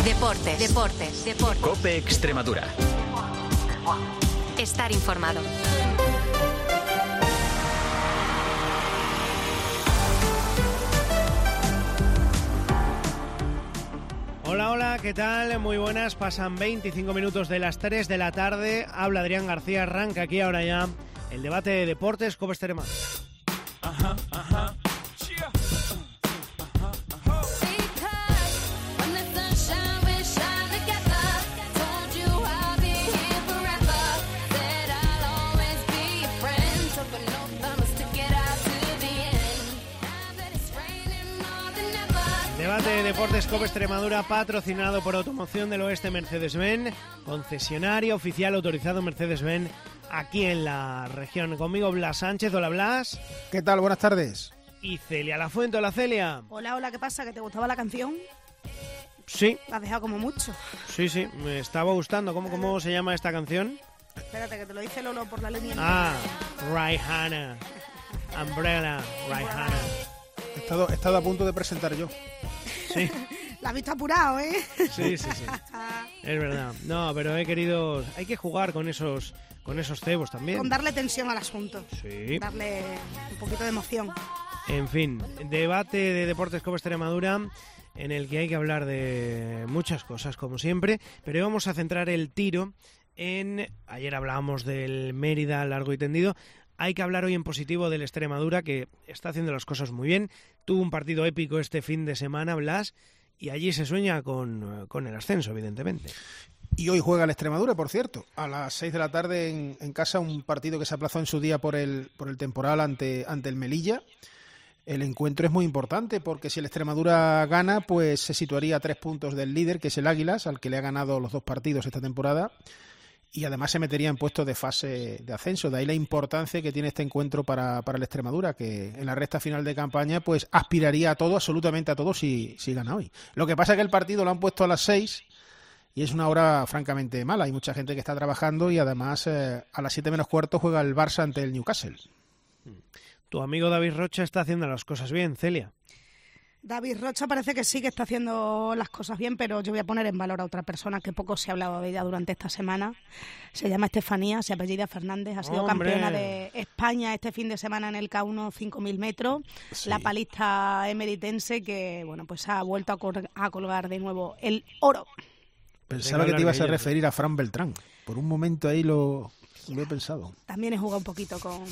Deportes. COPE Extremadura. Estar informado. Hola, ¿qué tal? Muy buenas, pasan 25 minutos de las 3 de la tarde. Habla Adrián García, arranca aquí ahora ya el debate de deportes COPE Extremadura. Debate de Deportes COPE Extremadura, patrocinado por Automoción del Oeste Mercedes-Benz, concesionario oficial autorizado Mercedes-Benz aquí en la región. Conmigo Blas Sánchez. Hola, Blas. ¿Qué tal? Buenas tardes. Y Celia Lafuente. Hola, Celia. Hola, ¿qué pasa? ¿Que te gustaba la canción? Sí. La has dejado como mucho. Sí, me estaba gustando. ¿Cómo se llama esta canción? Espérate, que te lo dice Lolo por la línea. Rihanna. Umbrella, Rihanna. He estado a punto de presentar yo. Sí. La has visto apurado, ¿eh? Sí. Es verdad. No, pero he querido... Hay que jugar con esos cebos también. Con darle tensión al asunto. Sí. Darle un poquito de emoción. En fin, debate de Deportes COPE Extremadura, en el que hay que hablar de muchas cosas, como siempre, pero hoy vamos a centrar el tiro en... Ayer hablábamos del Mérida largo y tendido. Hay que hablar hoy en positivo del Extremadura, que está haciendo las cosas muy bien. Tuvo un partido épico este fin de semana, Blas, y allí se sueña con el ascenso, evidentemente. Y hoy juega el Extremadura, por cierto, a las 6 de la tarde en casa, un partido que se aplazó en su día por el temporal ante el Melilla. El encuentro es muy importante porque si el Extremadura gana, pues se situaría a 3 puntos del líder, que es el Águilas, al que le ha ganado los 2 partidos esta temporada. Y además se metería en puestos de fase de ascenso. De ahí la importancia que tiene este encuentro para el Extremadura, que en la recta final de campaña pues aspiraría a todo, absolutamente a todo, si gana hoy. Lo que pasa es que el partido lo han puesto a las 6 y es una hora francamente mala. Hay mucha gente que está trabajando y además a las 7 menos cuarto juega el Barça ante el Newcastle. Tu amigo David Rocha está haciendo las cosas bien, Celia. David Rocha parece que sí que está haciendo las cosas bien, pero yo voy a poner en valor a otra persona que poco se ha hablado de ella durante esta semana. Se llama Estefanía, se apellida Fernández, ha sido campeona de España este fin de semana en el K1 5.000 metros. Sí. La palista emeritense que bueno pues ha vuelto a colgar de nuevo el oro. Pensaba que te ibas a referir a Fran Beltrán. Por un momento ahí lo he pensado. También he jugado un poquito con...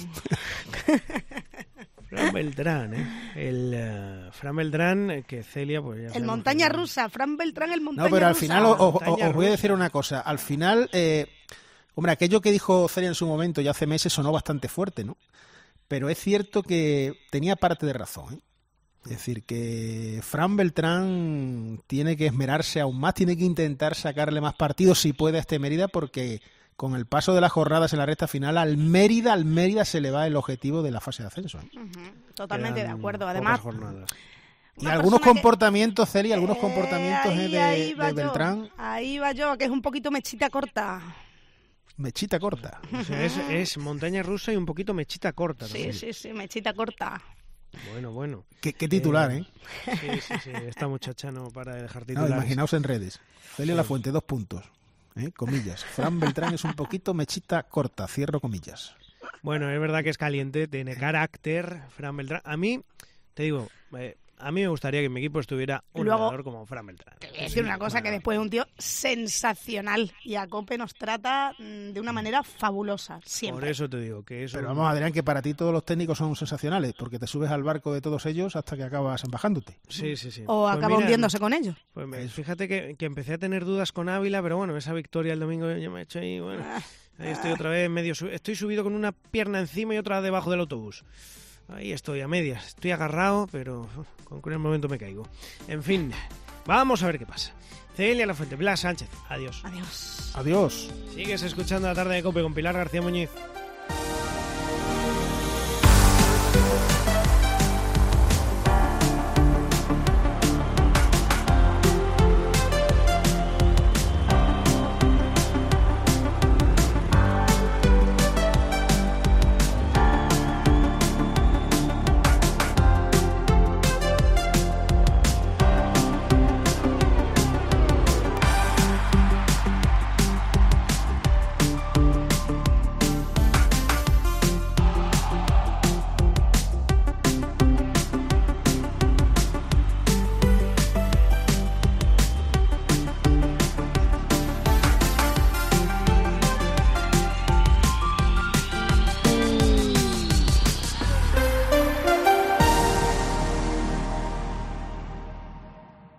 Fran Beltrán, el Fran Beltrán, que Celia... pues ya el montaña rusa, Fran Beltrán, el montaña rusa. No, pero al final os voy a decir una cosa. Al final, hombre, aquello que dijo Celia en su momento, ya hace meses, sonó bastante fuerte, ¿no? Pero es cierto que tenía parte de razón, ¿eh? Es decir, que Fran Beltrán tiene que esmerarse aún más, tiene que intentar sacarle más partido si puede a este Mérida, porque... con el paso de las jornadas en la recta final, al Mérida se le va el objetivo de la fase de ascenso. Totalmente de acuerdo. Además, y algunos comportamientos, Celia, algunos comportamientos de Beltrán. Ahí va yo, que es un poquito mechita corta. Mechita corta. O sea, es montaña rusa y un poquito mechita corta. Sí, mechita corta. Bueno. Qué titular, ¿eh? Sí, esta muchacha no para de dejar titulares. No, imaginaos en redes. Celia Lafuente, 2 puntos. Comillas. Fran Beltrán es un poquito mechita corta, cierro comillas. Bueno, es verdad que es caliente, tiene carácter, Fran Beltrán. A mí, te digo, a mí me gustaría que en mi equipo estuviera un jugador como Fran Beltrán. Te voy a decir una cosa, que después es un tío sensacional y a COPE nos trata de una manera fabulosa, siempre. Por eso te digo que eso... Pero vamos, Adrián, que para ti todos los técnicos son sensacionales, porque te subes al barco de todos ellos hasta que acabas embajándote. Sí. O pues acaba hundiéndose con ellos. Pues fíjate que empecé a tener dudas con Ávila, pero bueno, esa victoria el domingo yo me he hecho ahí, bueno... Ahí estoy otra vez estoy subido con una pierna encima y otra debajo del autobús. Ahí estoy a medias, estoy agarrado, pero con el momento me caigo. En fin, vamos a ver qué pasa. Celia Lafuente, Blas Sánchez, adiós. Adiós. Adiós. Sigues escuchando La Tarde de COPE con Pilar García Muñiz.